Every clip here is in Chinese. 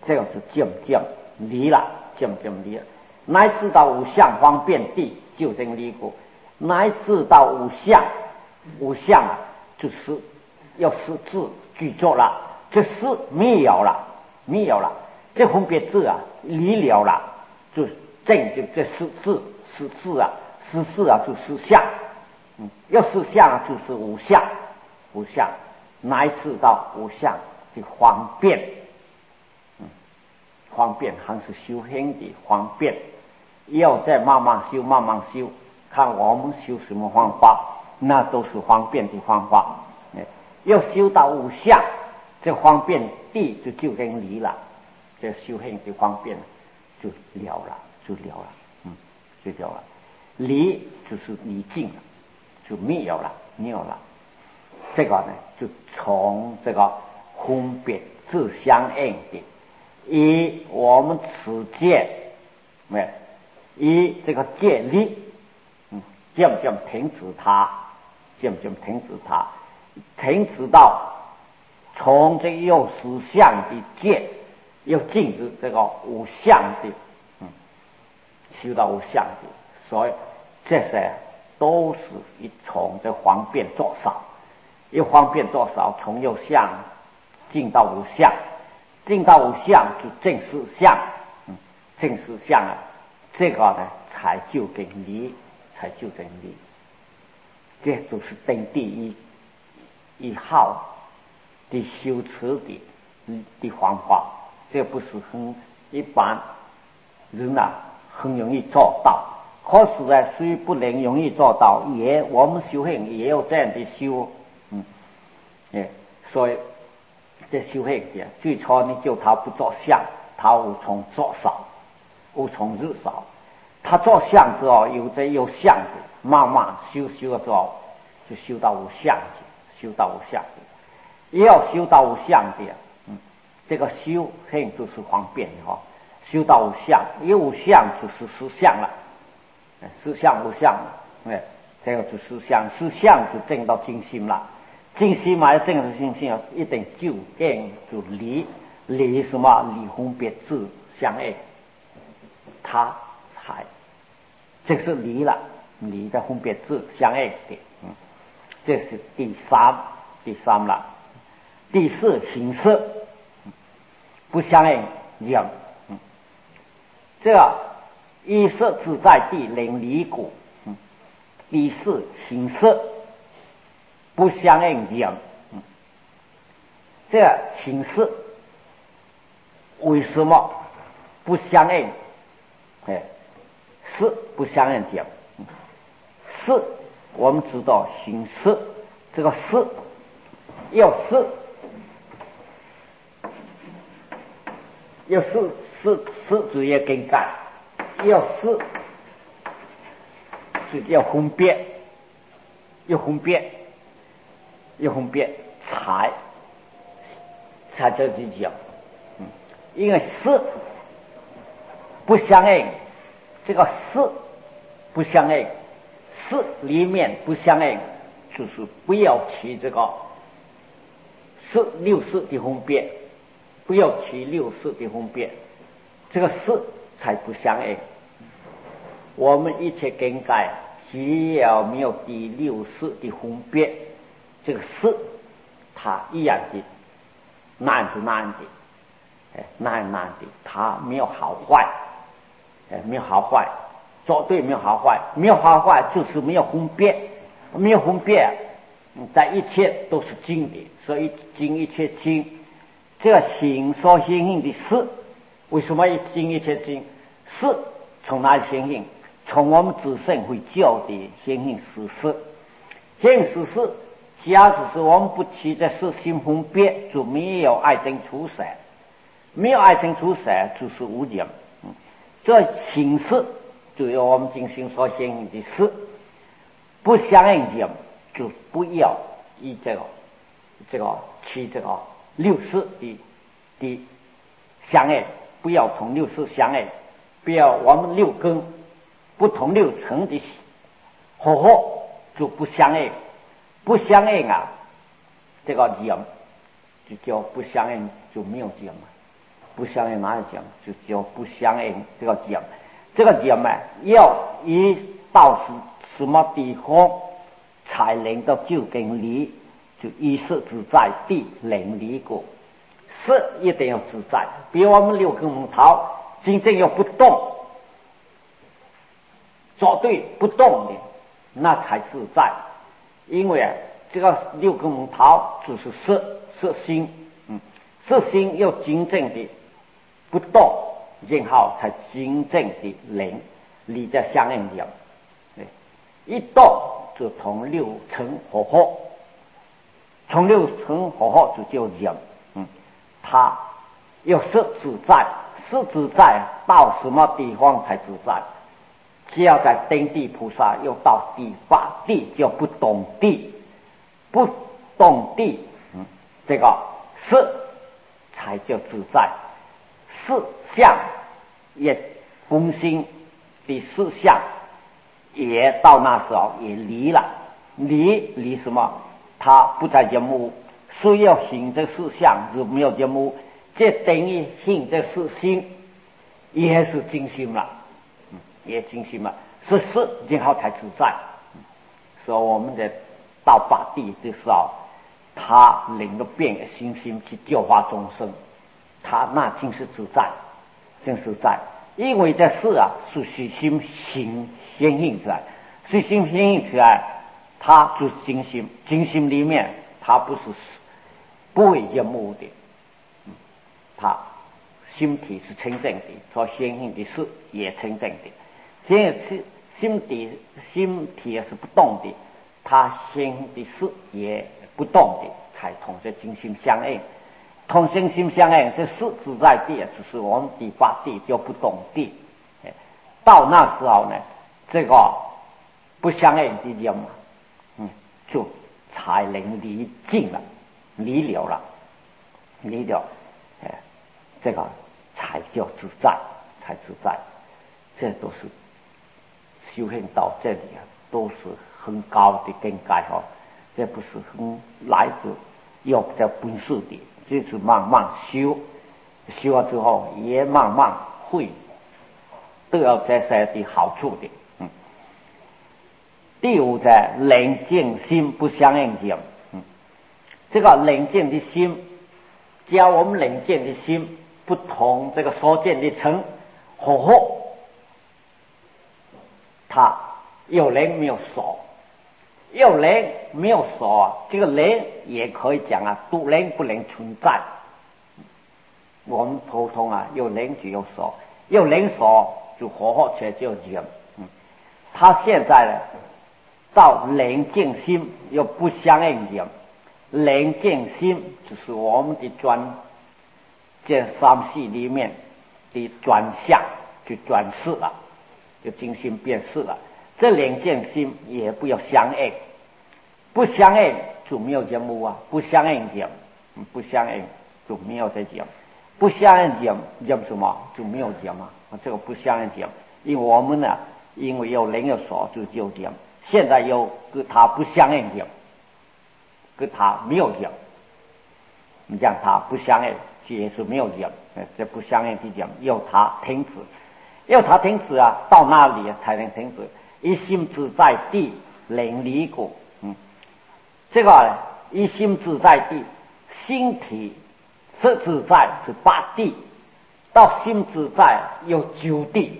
这个是渐渐离了，渐渐离了。乃至到无相方便地究竟离故，乃至到无相，无相啊，就是要识字具足了，这识没有了，没有了，这分别字啊离了了，就正就这识字识字啊，识字啊就识相，要识相啊就是无相，无相乃至到无相就方便，方便还是修行的方便。要再慢慢修，慢慢修，看我们修什么方法，那都是方便的方法。要修到无相，这方便地就究竟离了，这修行的方便就了了，就了了，就了了。离就是离尽了，就没有了，没有了。这个呢，就从这个分别自相应的，以我们此界，以这个戒力，渐渐停止它，渐渐停止它，停止到从这有实相的戒，又进入这个无相的，修到无相的，所以这些都是一从这方便做少，一方便做少，从有相进到无相，进到无相就正实相，正实相啊。这个呢，才究竟离，才究竟离，这都是登第一号的修持的方法，这不是很一般人啊很容易做到。可是呢，虽不能容易做到，我们修行也有这样的修，所以这修行的最初呢，就他不做相，他无从做少。无从入少，他做相之后，有相的，慢慢修了之后，就修到无相的，修到无相的，也要修到无相的，这个修行就是方便的修到无相，有无相就是实相了，实相无相，这个就实相，实相就证到精心了，精心嘛要证到精心，一定就定就离什么离分别自相应。他才这是离了，离的分别自相应的，这是第三了。第四形式不相应人，这一色自在地能离故，第四形式不相应人，这形式为什么不相应？是不相应讲，是我们知道形式，这个是要是职业更改，要是就要分别，要分别才叫去讲，因为是不相应，这个是不相应，是里面不相应，就是不要起这个是六识的分别，不要起六识的分别，这个是才不相应。我们一切更改，只要没有第六识的分别，这个是它一样的难的，难的，它没有好坏。没有好坏，做对没有好坏，没有好坏就是没有分别，没有分别，在一切都是精的，所以精一切精，这个形所显现的事，为什么一精一切精？事从哪里显现？从我们自身会教的显现事实，显现事实，假如是我们不起这事心分别，就没有爱憎出色，没有爱憎出色就是无人。这形式就有我们精心所显现的事，不相应讲就不要以这个起这个六识的相应，不要同六识相应，不要我们六根不同六层的合就不相应，不相应啊，这个讲就叫不相应，就没有讲了， 不相应哪里讲？就叫不相应这个讲，这个讲呢，要一到什么地方才能够究竟离，就一是自在地能离过，是一定要自在。比如我们六根蒙头，真正要不动，绝对不动的，那才自在。因为这个六根蒙头就是色心，色心要真正的不动，然后才真正的能离在相应讲。一动就同六尘合合，从六尘合合就叫讲，它要是自在，是自在到什么地方才自在？只要在登地菩萨又到第八地叫不动地，不动地，这个是才叫自在。四相也空心的四相也到那时候也离了，离什么？他不在节目，虽要行这四相就没有节目，这等于行这四心也是精心了，也精心了，是然后才自在。所以我们的到八地的时候，他领着变心去教化众生，他那真是自在，真实在。因为这事啊是虚心行显现出来，虚心显现出来，它就是精心，精心里面它不为人目的，它心体是清净的，所显现的事也清净的。现在心体是不动的，它显现的事也不动的，才同这精心相应。同心心相应，这四自在地就是我们第八地叫不动地。到那时候呢，这个不相应的人就才能离尽了，离了了，这个才叫自在，才自在。这都是修行到这里都是很高的境界这不是很来自有这本事的。就是慢慢修了之后，也慢慢会得到这些的好处的。第五在冷静心不相应讲，这个冷静的心，只要我们冷静的心不同这个所见的尘合合，它有灵没有所。有灵没有所，这个灵也可以讲独灵不能存在。我们普通有灵就有所，有灵所就合合起来就讲。他现在呢到冷静心又不相应讲，冷静心就是我们的这三系里面的转向，就转世了，就精心变世了。这冷静心也不要相应，不相应就没有节目不相应讲，不相应就没有在讲，不相应讲什么就没有讲这个不相应讲，因为我们呢，因为有灵有所就讲，现在又跟他不相应讲，跟他没有讲，你讲他不相应也是没有讲，这不相应的讲要他停止到那里才能停止。一心自在地能离过，这个一心自在地，心体是自在是八地，到心自在有九地，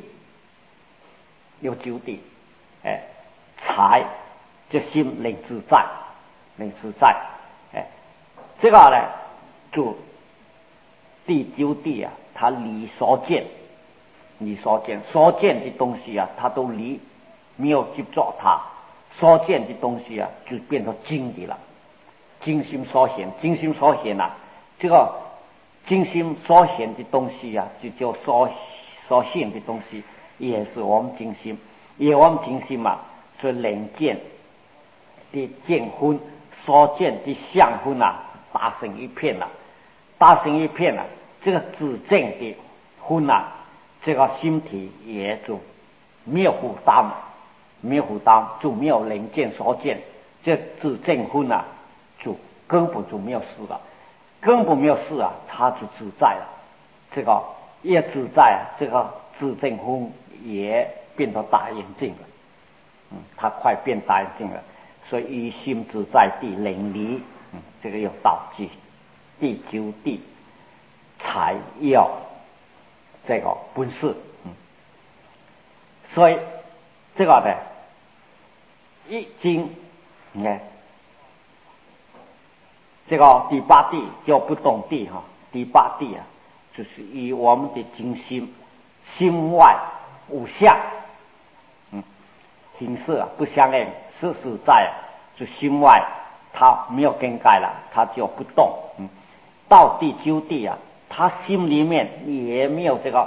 才这心能自在，这个呢就第九地它离所见的东西它都离。没有去做它所见的东西就变成精的了。精心所显这个精心所显的东西就叫所现的东西，也是我们精心，也我们精心所能见的见分，所见的相分打成一片了，这个自证的分这个心体也就没有负担。就没有能见所见，这自证分就根本就没有事了，它就自在了， 这个越自在，这个自证空也变成大眼镜了。他快变大眼镜了，所以于心自在地领离，这个有道句，第九地才要这个本事，所以这个呢，易经，你看这个第八地叫不动地哈，第八地啊，就是以我们的精心，心外无相，形式啊不相应，实实在就心外它没有更改了，它就不动。到第九地啊，他心里面也没有这个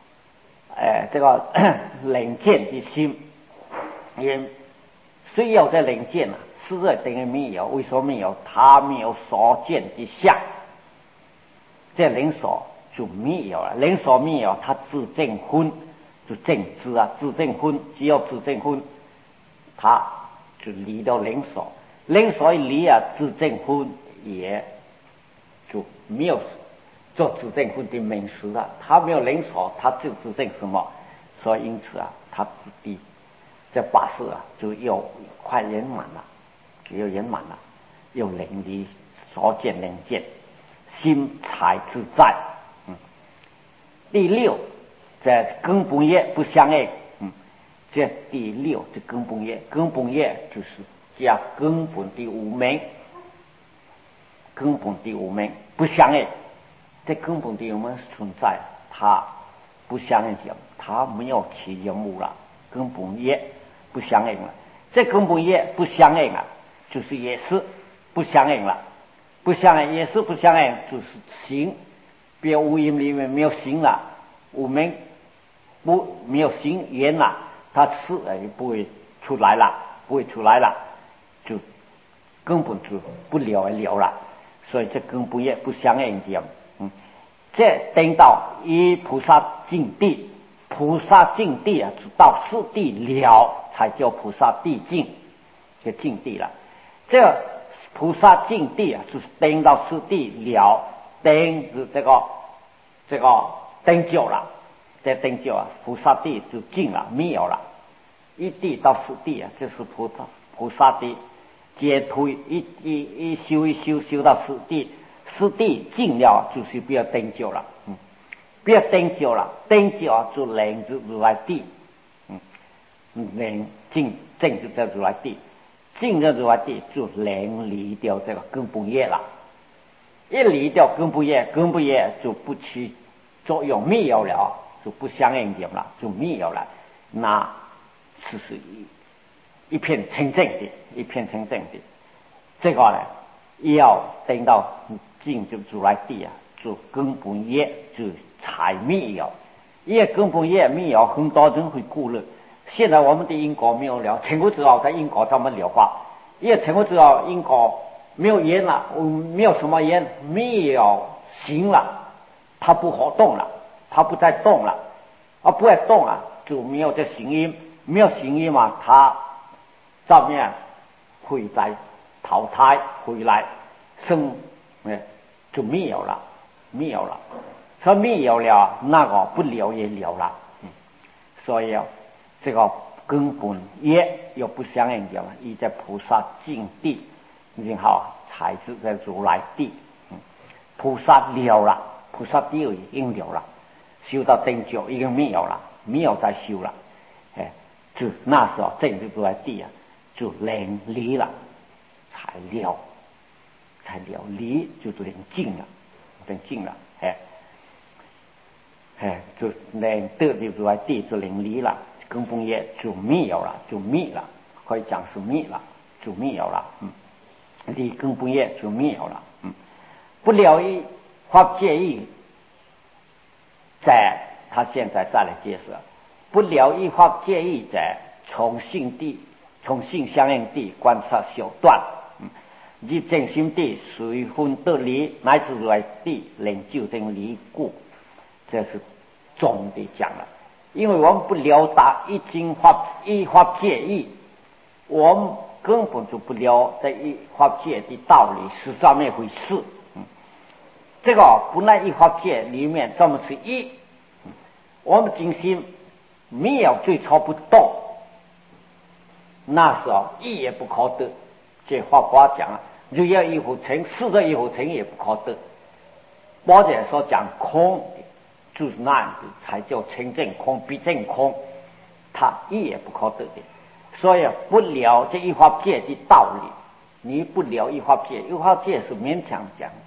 冷见的心，也虽有这冷见啊，实在等于没有。为什么没有？他没有所见的相，这灵所就没有了。灵所没有，他自证分就正知啊，自证分只有自证分，他就离到灵所。灵所一离啊，自证分也就没有做自证分的名词了。他没有灵所，他就自证什么？所以因此啊，他第这八事啊，就又快圆满了，又圆满了，又灵离所见能见，心才自在。第六，在根本业不相应。这第六这根本业，根本业就是加根本的无明，根本的无明不相应。这根本的无明存在，它不相应讲，它没有其人物了，根本业不相应了。这根本业不相应啊，就是也是不相应了，不相应也是不相应，就是行，比如无因里面没有行了，无明不没有行缘了，它是不会出来了，不会出来了，就根本就不了了。所以这根本业不相应讲。这等到以菩萨境地，菩萨境地啊，到四地了才叫菩萨地境，这境地了。这菩萨境地啊，就是等到四地了，等是这个等久了，这等久啊，菩萨地就尽了，没有了。一地到四地啊，就是菩萨地解脱，一修到四地。四地尽了，就是不要等久了，不要等久了，等久啊就灵就如来地，灵尽正就在如来地，尽了如来地就灵离掉这个根本业了，一离掉根本业，根本业就不起作用，没有了，就不相应点了，就没有了，那是一片清净的，一片清净的，这个呢要等到进就如来地啊，就根本业就才没有，因为根本业没有，很多人会顾虑。现在我们的因果没有了，成佛之后的因果怎么了化？因为成佛之后因果没有缘了，没有什么缘，没有行了，它不活动了，它不再动了，不再动啊，就没有这行因，没有行因嘛，它照面会再淘汰回来生，就没有了，没有了，说没有了，那个不了也了了，所以这个根本业又不相应讲，依在菩萨境地，然后才是在如来地，菩萨了了，菩萨地已经了了，修到等久已经没有了，没有再修了，就那时候正是如来地啊，就灵离了，才了。才了离就是灵净了，灵净了，就灵得的如来地就灵离了，根本业就没有了，就灭了，可以讲是灭了，就没有了，离根本业就没有了，不了义法界义，在他现在再来解释，不了义法界义在从性相应地观察小断。以正心地随分得离，乃至如来地能就定离故，这是总的讲了。因为我们不了达一经一法界义，我们根本就不了这一法界的道理是这么一回事。 这个本来一法界里面这么是一，我们精心没有最初不动，那时候一也不可得。这话讲啊，如要一乎成，四个一乎成也不可得。或者说讲空的，就是那样子才叫清净空，必正空，它一也不可得的。所以不了这一法界的道理，你不了一法界，一法界是勉强讲的。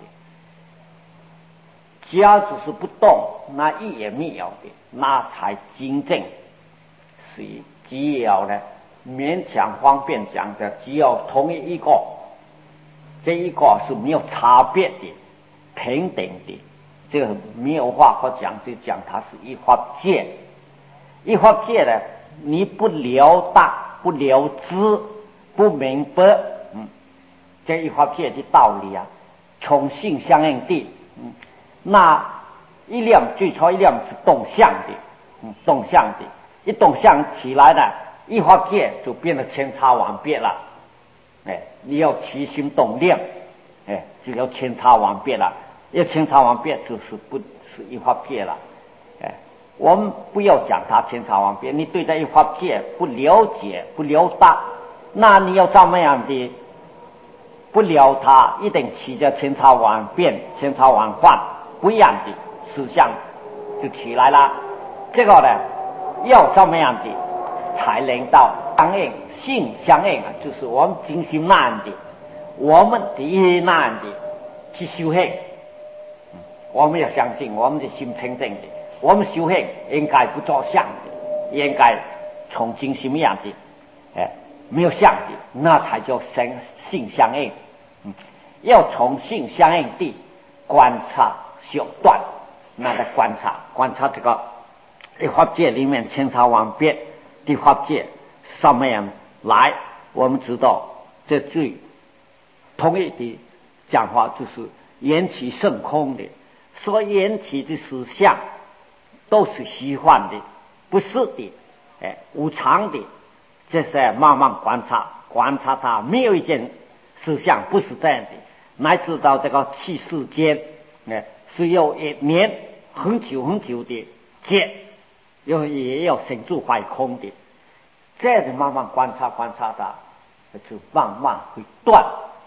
只要只是不动，那一也没有的，那才真正是只要呢勉强方便讲的，只要同一个，这一个是没有差别的，平等的，这个没有话可讲，就讲它是一法界。一法界呢，你不了达、不了知、不明白，这一法界的道理啊，从性相应的，那一量最初一量是动向的，动向的，一动向起来呢，一法界就变得千差万别了。你要起心动念，就要千差万别了。要千差万别，就是不是一法界了。我们不要讲它千差万别，你对这一法界不了解、不了达，那你要怎么样的不了它，一定起着千差万变、千差万幻不一样的思想就起来了。这个呢，要怎么样的才能到相应性相应啊？就是我们精心那样的，我们的意那样的去修行。我们要相信我们的心清净的，我们修行应该不着相的，应该从精心一样的，没有相的，那才叫性相应。要从性相应的观察修断，那来观察这个一法界里面千差万别的法界上面来，我们知道这最同意的讲法就是缘起性空的，所缘起的实相都是虚幻的，不是的，无常的，这是慢慢观察它，没有一件实相不是这样的，乃至到这个气世间，是有一年很久的劫，也有生住坏空的，这样的慢慢观察它，就慢慢会断，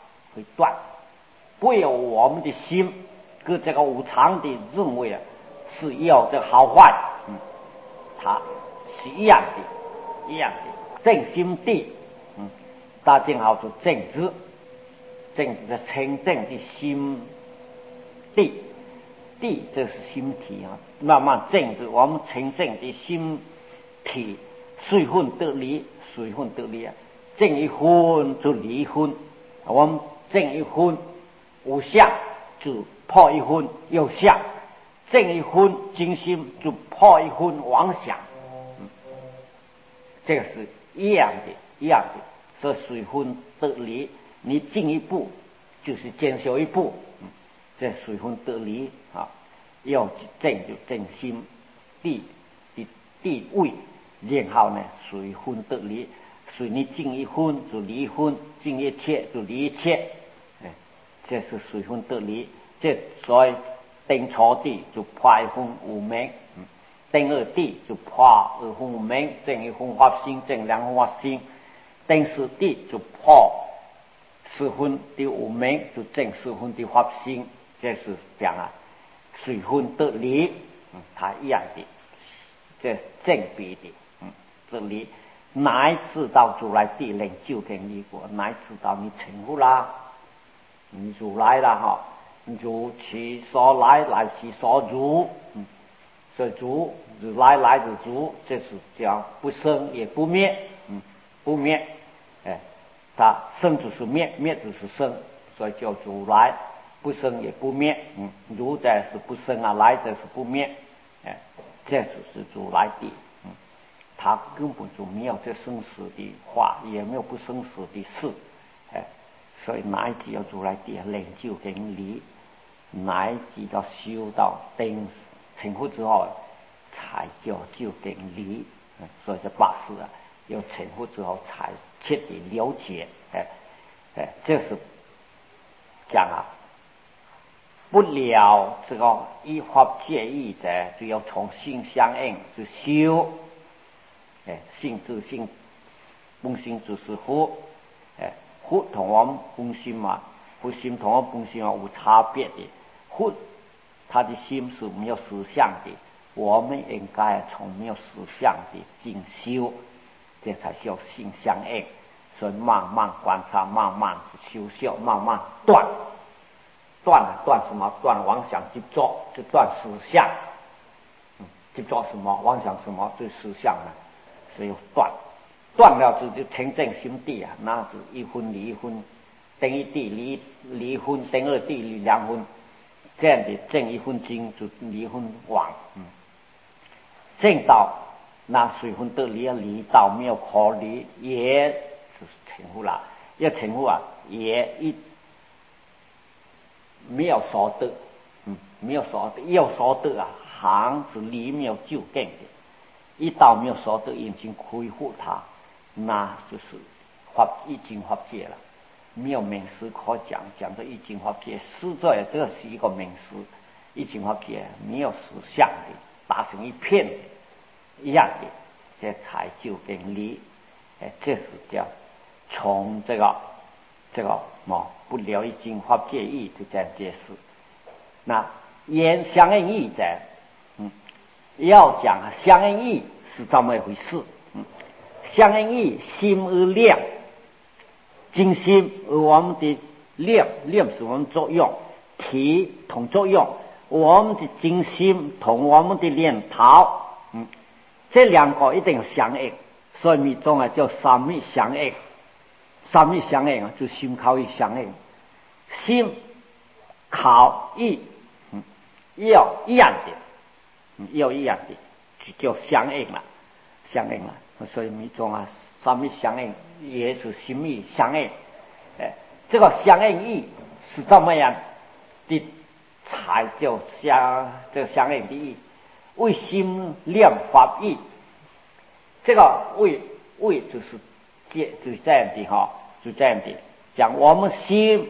不由我们的心跟这个无常的认为啊是要这好坏，它是一样的，正心地，大正好是正知的清净的心地就是心体啊，慢慢正知我们清净的心体，水分得离啊，正一分就离分，我们正一分无相就破一分有相，正一分精心就破一分妄想，这个是一样的。所以水分得离，你进一步就是减少一步，这水分得离啊，要正就正心地位，然后呢水分得离，所以你进一分就离一分，进一切就离一切，这是水分得离。这所以定初地就破一分无明，定二地就破二分无明，正一分法心，正两分法心。定四地就破四分的无明，就正四分的法心，这是讲啊水分得离，它一样的，这正比的，得离，乃至到如来地能究竟离果，乃至到你成佛啦，你如来啦哈，如其所来，来其所如，所以如来自如，这是讲不生也不灭，不灭。它生就是灭，灭就是生，所以叫如来，不生也不灭。如在是不生啊，来者是不灭。这就是如来地。他根本就没有这生死的话，也没有不生死的事。所以乃至要如来地能究竟离，乃至到修到定成佛之后，才叫究竟离。所以这八事啊，要成佛之后才彻底了解，这是讲啊， 不了这个依法界义者，就要从心相应就修。性自性，本性就是佛。佛同我们本性嘛，佛心同我们本性有差别的。佛他的心是没有实相的，我们应该从没有实相的进修，这才叫性相应。所以慢慢观察，慢慢修修，慢慢断。断什么？断妄想执着，就断实相。执着什么？妄想什么？就是实相了。所以断了就清净心地啊，那是一分离一分，等一地离婚，等二地离两分，这样的正一分经就离婚往。正道那水分得离道没有可离，也就是成佛了。要成佛啊，也一没有所得，没有所得，要所得啊，行是离没有究竟的。一道没有所得，已经恢复它，那就是一经法界了，没有名词可讲。讲的一经法界，实在这是一个名词。一经法界没有实相的，打成一片的，一样的，这才究竟离。这是叫从这个不了一经法界义，就这样解释。那言相应义者，要讲相应义是这么一回事。相应义心而量，精心而我们的量是我们作用，体同作用，我们的精心同我们的念头，这两个一定要相应。所以密宗叫三密相应。三密相应啊，就心口意相应，心口意要一样的，要一样的，就叫相应了。所以密宗啊，三密相应也是心密相应。这个相应义是这么样的，才叫这个相应的义。为心量法义，这个为就是这样的哈，就这样的讲。我们心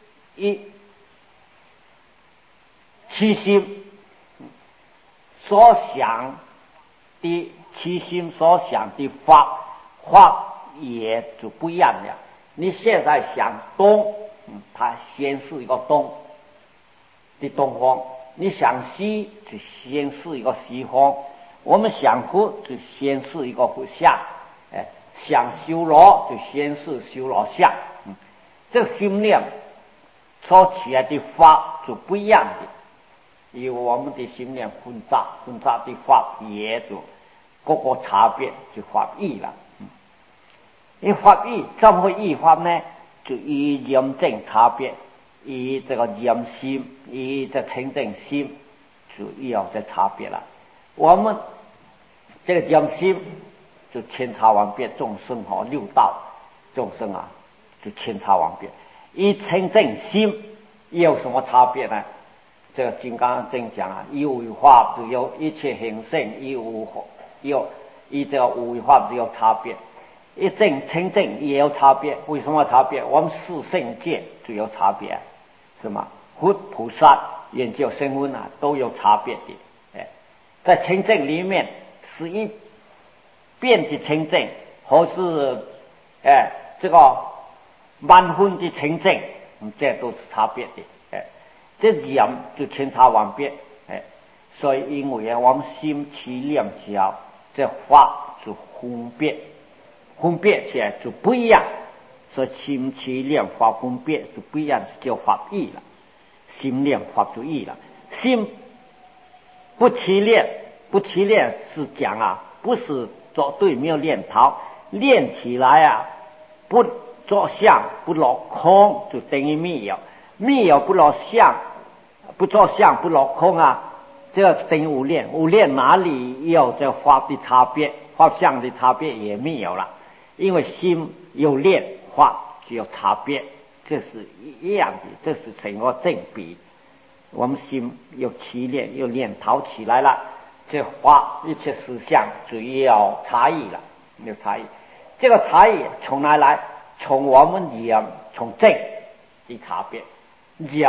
七心所想的，七心所想的法也就不一样了。你现在想东，它先是一个东的东方；你想西，就先是一个西方。我们想佛，就先是一个佛像。想修罗，就先是修罗像。这个心念所起来的法就不一样的，因为我们的心念混杂的法也就各个差别，就法义了。因为法义怎么会义法呢？就以严正差别，以这个严心，以这清净心，就要这差别了。我们这个严心就千差万别，众生和六道众生啊，就千差万别。以清净心有什么差别呢？这个金刚经讲啊，以无为法只有一切行性，以这个无为法只有差别。一正清净也有差别，为什么差别？我们四圣界就有差别，是吗？佛菩萨研究声闻啊，都有差别的。在清净里面是一变的清净，或是这个满分的清净，这都是差别的。这人就千差万别。所以因为我们心起念交，这法就分别起来就不一样。所以心起念法分别就不一样，就叫法义了。心念法就义了。心不起念是讲啊，不是做对，没有念头，练起来啊，不做相不落空，就等于密有不落相，不做相不落空啊，这等于无念。无念哪里有这法的差别？法相的差别也没有了。因为心有念，法就有差别，这是一样的，这是成个正比。我们心有起念，有念头起来了，这法一切实相就有差异了，有差异。这个差异从哪来？从我们讲，从正的差别。讲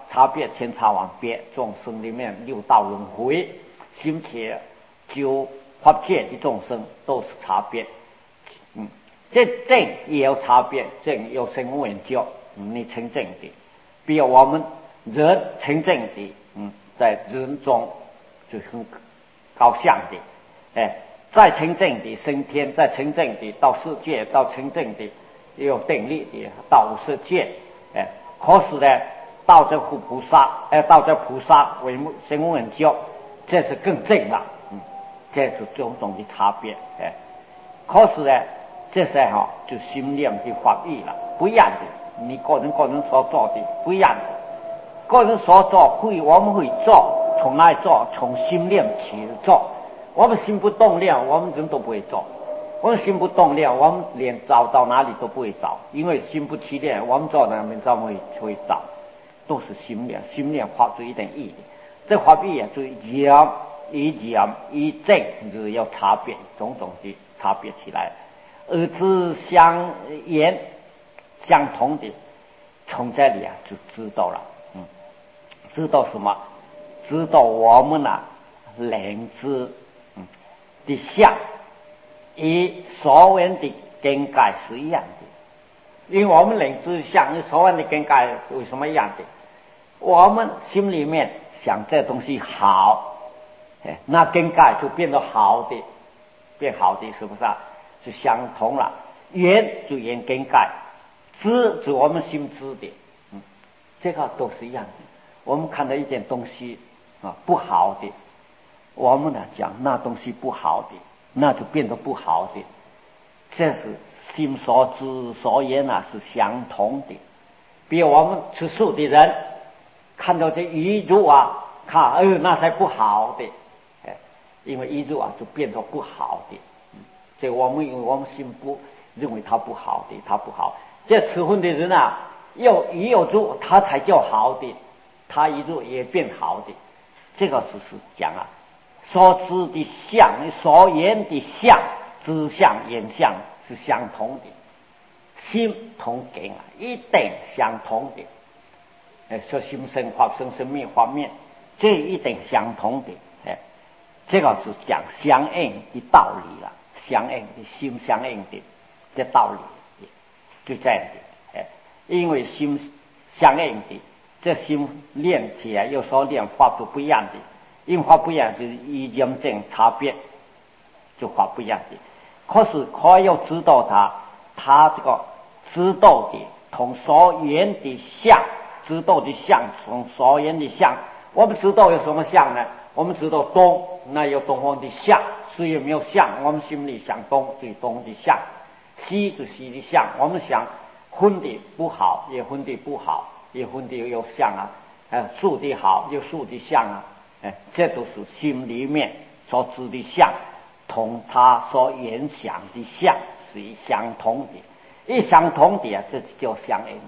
差别千差万别，众生里面六道轮回，心且就法界的众生都是差别。这正也有差别，正有生无眼教，你成正的，比如我们人成正的，在人中就很高相的，再成正的升天，再成正的到世界，到成正的也有定力的到无世界，可是呢，到这菩萨，到这菩萨为生无眼教，这是更正了，这是种种的差别，可是呢。这些就心念的法义了，不一样的。你个人所做的不一样的，个人所做我们会做，从哪里做？从心念起做。我们心不动念，我们人都不会做。我们心不动念，我们连找到哪里都不会找，因为心不起念，我们做哪边怎么会找？都是心念，心念发出一点意的。这法义就言一正是有差别，种种的差别起来。而知相言相同的，从这里就知道了，知道什么？知道我们认知的相，与所谓的境界是一样的。因为我们认知相与所谓的境界为什么一样的？我们心里面想这东西好，那境界就变得好的，变好的，是不是啊？就相同了，缘就缘境界，知就我们心知的，这个都是一样的。我们看到一件东西不好的，我们讲那东西不好的，那就变得不好的，这是心所知所言是相同的。比如我们吃素的人看到这鱼肉看那才不好的，因为鱼肉就变得不好的。这我们因为我们心不认为它不好的，它不好。这吃荤的人有鱼有肉，它才叫好的，它一肉也变好的。这个是讲所知的相，所言的相，知相言相是相同的，心同境一定相同的。说心生法生，生灭法灭，这一定相同的。这个是讲相应的道理了。相应的心相应的这道理就这样的，因为心相应的，这心练起来有时候练法都不一样的，因为法不一样就是意见正差别，就法不一样的。可是可要知道他这个知道的同所言的相，知道的相同所言的相，我们知道有什么相呢？我们知道东，那有东方的相。虽然没有相，我们心里想东就东的相，西就西的相。我们想荤的不好，也荤的不好，也荤的有相素的好，有素的相这都是心里面所知的相，同他所言想的相是相同的。一相同的这就叫相应，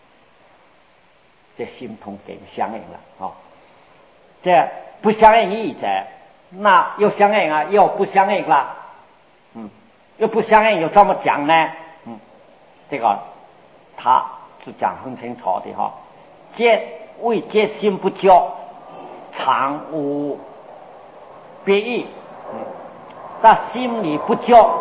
这心同境相应了这不相应义者。那又相应又不相应了，又不相应又怎么讲呢？这个他是讲很清楚的为皆心不交，常无别意。但心里不交，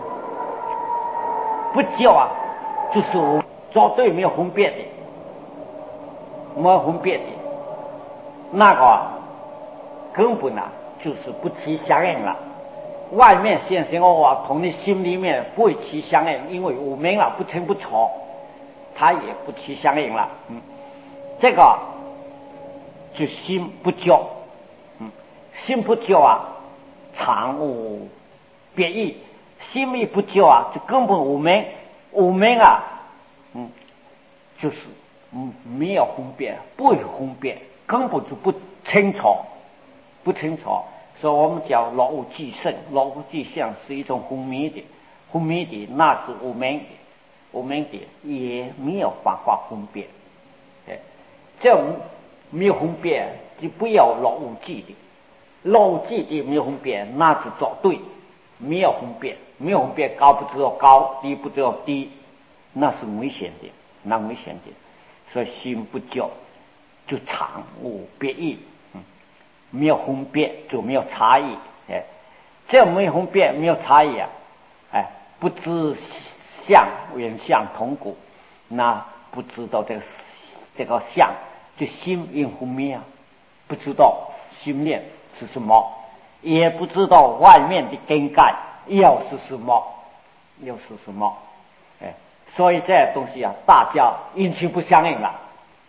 就是绝对没有分别的，没有分别的，那个根本就是不起相应了。外面现行同你心里面不会起相应，因为无明了，不清不楚，它也不起相应了。这个就心不交，心不交常无别意。心意不交就根本无明，无明就是没有分别，不会分别，根本就不清楚。所以我们讲落无记胜，落无记相是一种昏迷的，那是无明的也没有办法分别。这没有分别就不要落无记的，落无记的没有分别，那是作对，没有分别，高不知道高，低不知道低，那是危险的，所以心不交， 就常无别异，没有分别就没有差异，这没有分别没有差异啊，不知相缘相同故，那不知道这个相就心因分灭啊，不知道心念是什么，也不知道外面的根盖又是什么，所以这东西啊，大家阴晴不相应了。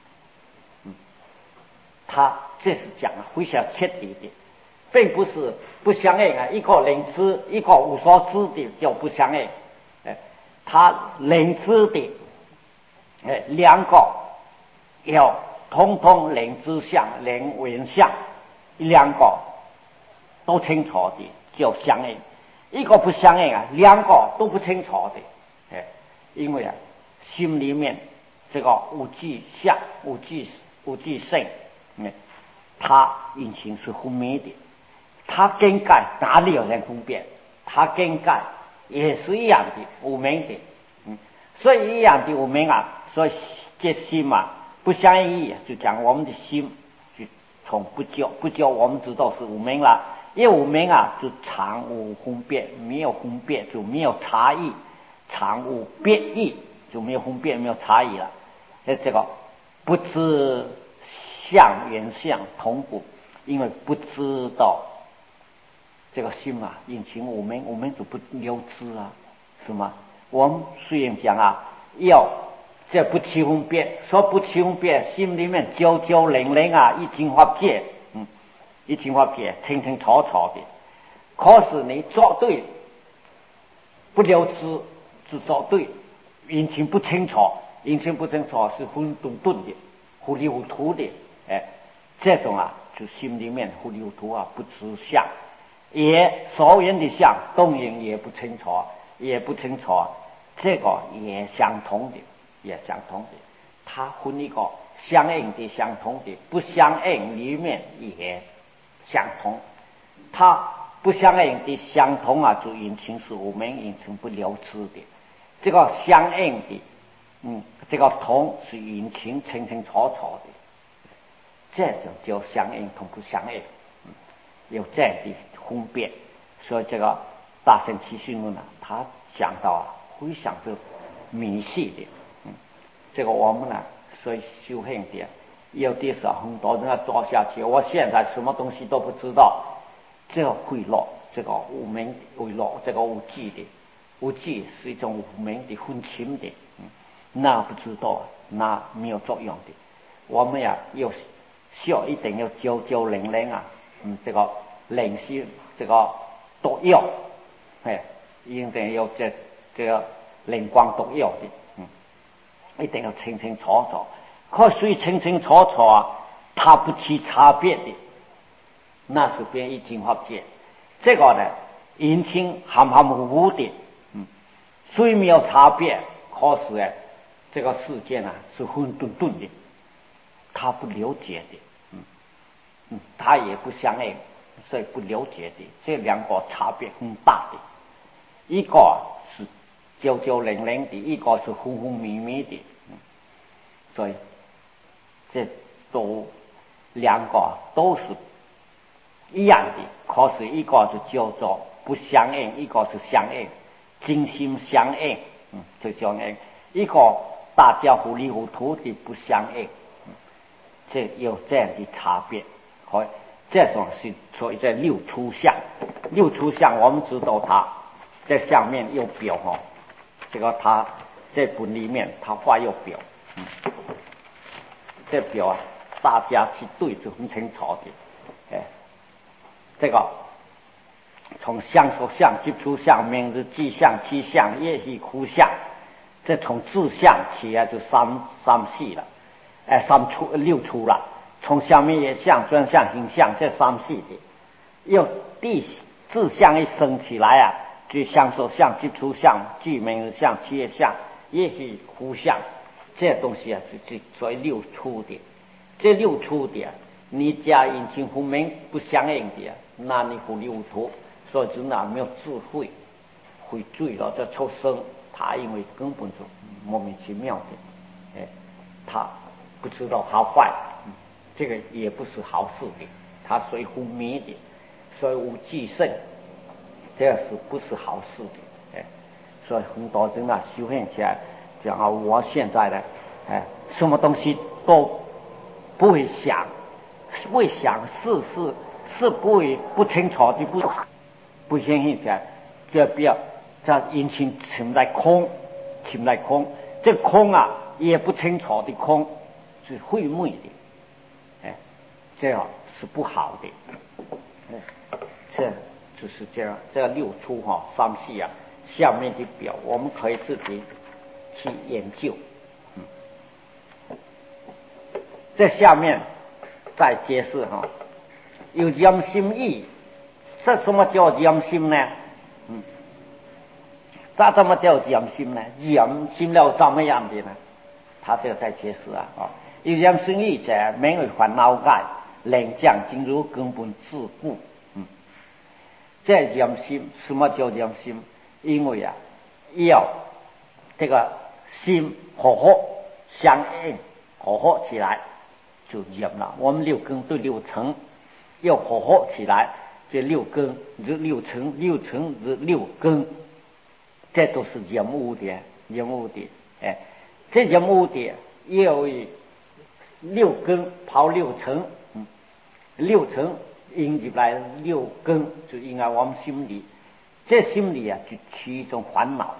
他这是讲非常彻底的，并不是不相应啊，一个灵知一个无所知的就不相应，他灵知的两个要通通灵知相灵缘相两个都清楚的就相应，一个不相应啊，两个都不清楚的，因为啊心里面这个无记相无记性，它隐情是分灭的，它根盖哪里有人分辨？它根盖也是一样的无明的，所以一样的无明啊，所以这心嘛不相应就讲我们的心就从不教我们知道是无明了，因为无明啊就常无分别，没有分别就没有差异，常无别异就没有分别没有差异了，这个不知相缘相同故，因为不知道这个心啊隐情无明就不了知啊，是吗？我们虽然讲啊要这不起分别，说不起分别，心里面九九零零啊一经法界，一经法界清清楚楚的，可是你做对不了知就做对，隐情不清楚是混沌沌的糊里糊涂的，这种啊就心里面糊里糊涂啊不知相，也所缘的相动因也不清楚，这个也相同的，它分一个相应的相同的，不相应里面也相同，它不相应的相同啊，就隐情是无明隐情不了知的，这个相应的这个同是隐情清清楚楚的，这种就相应同不相应，有这样的分别。所以这个大乘起信论啊，他讲到啊非常之明细的，这个我们呢，所以修行的有的时候很多人要做下去，我现在什么东西都不知道，这个会落，这个无明会落，这个无记的，无记是一种无明的分清的，那不知道，那没有作用的。我们呀要修，一定要九九零零啊，这个灵性，这个毒药，一定要这个灵光毒药的，一定要清清楚楚。可虽清清楚楚啊，它不起差别的，那是变一经法界。这个呢，阴清含含糊糊的，虽没有差别，可是这个世界呢是混沌沌的，他不了解的，他也不相应，所以不了解的。这两个差别很大的，一个是九九零零的，一个是昏昏迷迷的，所以这都两个都是一样的，可是一个是叫做不相应，一个是相应，精心相应，就相应。一个大家糊里糊涂的不相应，这有这样的差别。这种是所以这六出相，我们知道它在下面有表这个它这本里面它画有表，这表啊大家去对就很清楚的，这个从相说相、接触相、明日记相、七相、业系苦相，这从自相起来就三系了，六出了。从下面也相、专相、形相这三系的，又第自相一升起来啊，就相说相、接触相、记明日相、七业相、业系苦相，这东西啊是所谓六出的。这六出的，你加引情分明不相应的，那你糊里糊涂，所以指哪没有智慧，会坠到这畜生，他因为根本就莫名其妙的，他不知道好坏， 这个也不是好事的，它属于昏迷的，所以无忌慎，这个是不是好事的？所以很多人啊修行起来，讲啊，我现在的什么东西都不会想，会想是不清楚的，不相信起来，就不要这引擎停在空，这空啊也不清楚的空，是晦昧的，这样是不好的，这就是这样。这个六出三系啊，下面的表我们可以自己去研究。这下面再解释有阳心意，这什么叫阳心呢？这怎么叫阳心呢？阳心了怎么样的呢？他这个在解释有阳心意者，名为烦恼界，能将进入根本自故。这阳心，什么叫阳心？因为要这个心和合相应，和合起来就阳了。我们六根对六尘要和合起来，这六根是六尘，六尘是六根，这都是阳物的，阳物的。这阳物的要六根跑六尘，六尘引进来六根，就应该我们心里，这心里就起一种烦恼，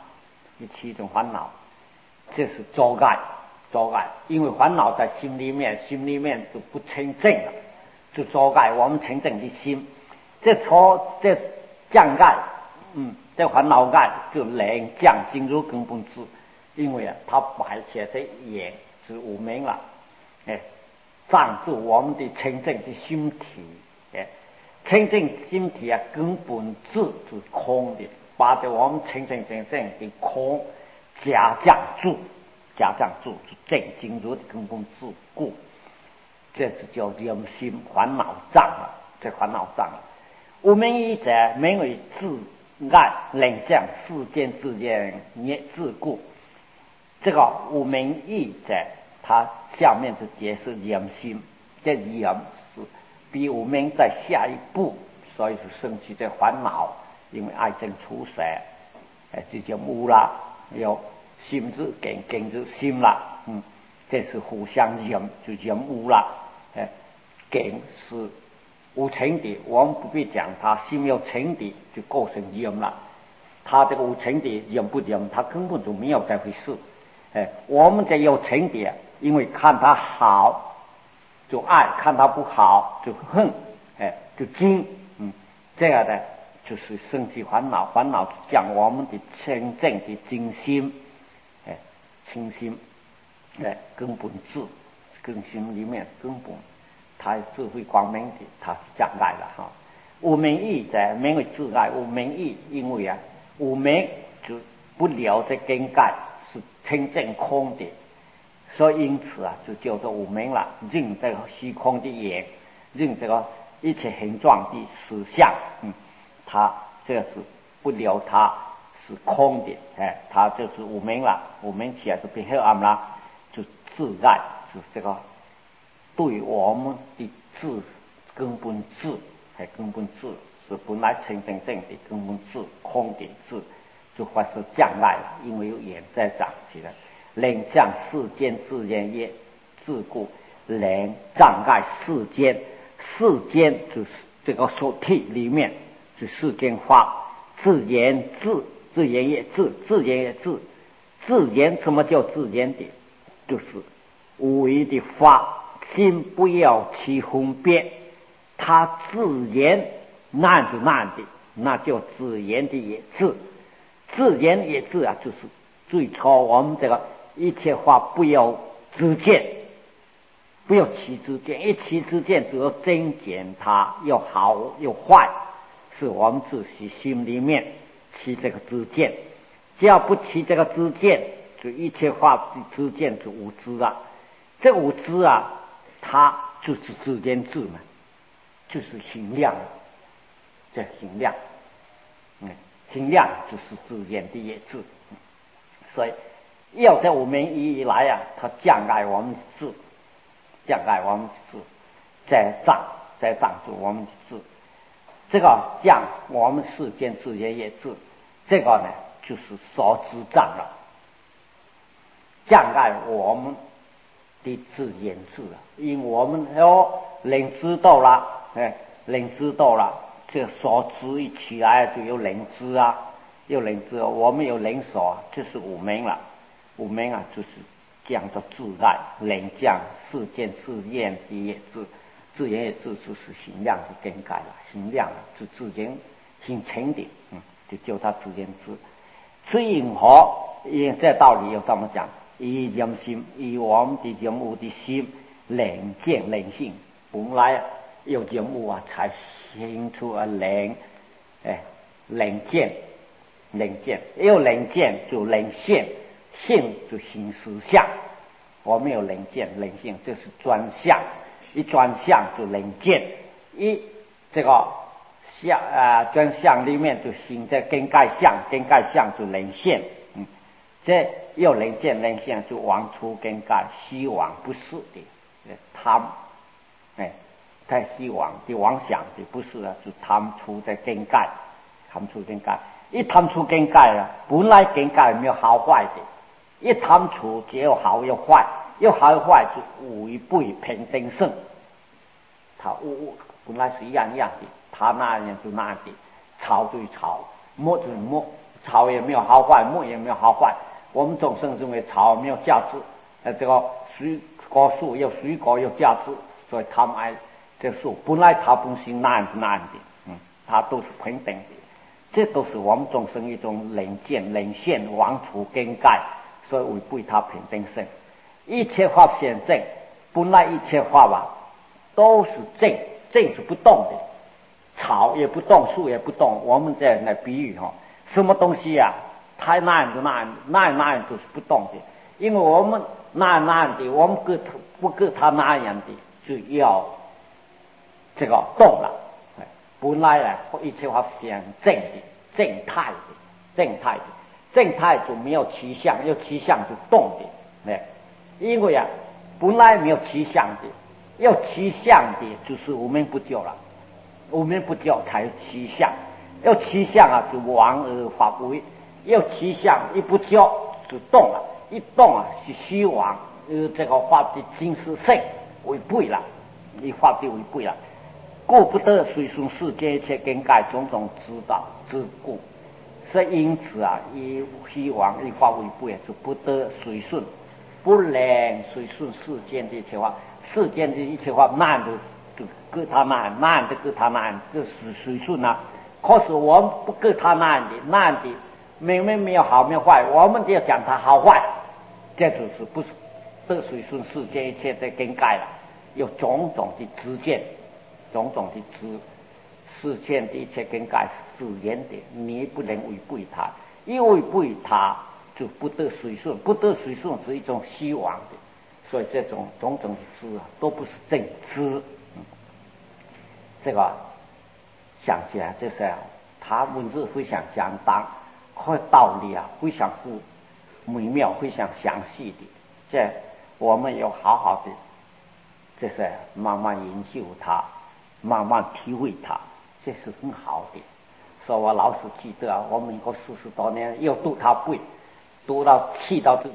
这是障碍，因为烦恼在心里面就不清净了，就障碍我们清净的心。这障碍，这烦恼界就能将进入根本智，因为它摆起这眼是无明了，障住我们的清净的心体，清净心体根本智是空的，把我们清净的空加降住是正进入的根本智故，这是叫阴心烦恼障了。这烦恼障无明意者，名为自爱，能将世间之间也自故。这个无明意者，它下面是解释阴心，这阴是比无明在下一步，所以是生起这烦恼，因为爱憎出色，这叫无啦，有心之根之心啦，这是互相阴，就叫无啦，根是无情的，我们不必讲它，心有情的就构成阴了。他这个无情的阴不阴，他根本就没有这回事。我们这有情的，因为看他好就爱，看他不好就恨，就惊，这样的就是生起烦恼，烦恼将我们的清净的精心，清心，根本智，根心里面根本。他智慧光明的，他是障碍了无明意者，名为自爱。无明意，因为无明就不了这根盖是清净空的，所以因此就叫做无明了。认这个虚空的眼，认这个一切形状的实相，他这是不了，它是空的，他就是无明了。无明起来就变黑暗了，就自爱，就这个。对我们的智根本智，根本智是本来清净正的根本智，空的智就发生障碍了，因为有眼在长起来，能将世间自然也自故，能障碍世间，世间就是这个所体里面是世间法，自然自，自然也自，自然也自，自然什么叫自然的？就是无为的法。心不要去分别，它自然难就难的，那叫自然的也自，自然也自就是最初我们这个一切法不要知见，不要起知见，一起知见只要增减它，又好又坏，是我们自己心里面起这个知见，只要不起这个知见，就一切法的知见就无知了。这无知它就是自然智嘛，就是行量，这行量，行量就是自然的也智，所以要在我们以来它障碍我们智，障碍我们智， 在障住我们的智。这个障我们世间自然也智，这个呢就是所知障了，障碍我们的自然智了。因为我们能知道了，能知道了，这所知一起来就有能知啊，有能知，我们有能所，就是五明了。五明啊，就是这样的自在能降世间自然的也智。自然也智就是心量的更改了，心量就自然形成的，就叫它自然智。所以这道理又这么讲，以人心，以我们的人物的心能见能性，本来有人物啊，才形出能见，有能见就能现，现就行实相。我们有能见能性，这是专相。一专相就能见，一这个专相里面就行在更改相，更改相就能现，这又能见能现就往出更改，希望不是的，贪，太希望的妄想的不是啊，就贪出在更改，贪出更改，一贪出更改了，本来更改没有好坏的，一贪出就有好有坏。有好有坏就违背平等性，它本来是一样的，它那样就那样的，吵就吵，摸就摸，吵也没有好坏，摸也没有好坏。我们众生认为吵没有价值，这个水果树有水果有价值，所以他们爱这树本来它本性那样的，它都是平等的，这都是我们众生一种能见能现往出更改，所以违背它平等性。一切法显正，本来一切法吧都是正是不动的，草也不动，树也不动。我们这来比喻什么东西啊，它那样就那样就是不动的。因为我们那样的，我们不跟它那样的，就要这个动了。本来啊，一切法显正的，正态就没有其相，有其相就动的，因为本来没有其相的，有其相的就是无明不救了，无明不救才有其相，有其相就妄而法为，有其相一不救就动了，一动是希望这个法的真实性违背了，你法的违背了，故不得随顺世间一切更改种种指导之故。所以因此以希望以法违背就不得随顺，不能随顺世间的一切法，世间的一切法那样就跟他那样的跟他那样，这是随顺啊。可是我们不跟他那样的，明明没有好没有坏，我们就要讲他好坏，这就是不得随顺世间一切的更改了，有种种的知见，种种的知。世间的一切更改是自然的，你不能违背它，一违背它就不得随顺，不得随顺是一种希望的，所以这种种种的知都不是正知。这个想起来这是他文字非常简单，和道理非常美妙，非常详细的，这我们要好好的这是慢慢研究它，慢慢体会它，这是很好的。所以我老是记得我民国40多年又读他背，读到气到自己